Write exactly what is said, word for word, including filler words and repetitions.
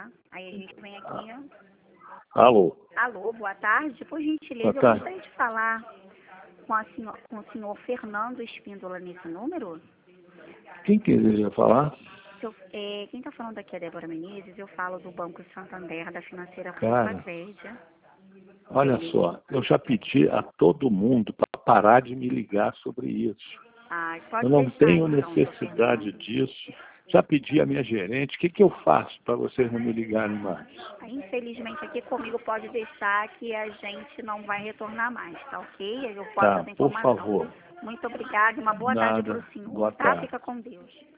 tá? Aí a gente vem aqui... Alô? Alô, boa tarde. Por gentileza, Boa tarde. eu gostaria de falar com, a senhor, com o senhor Fernando Espíndola nesse número. Quem quiser falar? Eu, é, quem está falando aqui é Débora Menezes, eu falo do Banco Santander, da financeira Cara, Verde. olha só, eu já pedi a todo mundo para parar de me ligar sobre isso. Ah, pode Eu não deixar, tenho então, seu necessidade Fernando. disso. Já pedi à minha gerente, o que, que eu faço para vocês não me ligarem mais? Ah, infelizmente aqui comigo pode deixar que a gente não vai retornar mais, tá ok? Eu posso Tá, essa por informação. favor. Muito obrigada, uma boa tarde para Nada. o senhor, Boa tá? tarde. Fica com Deus.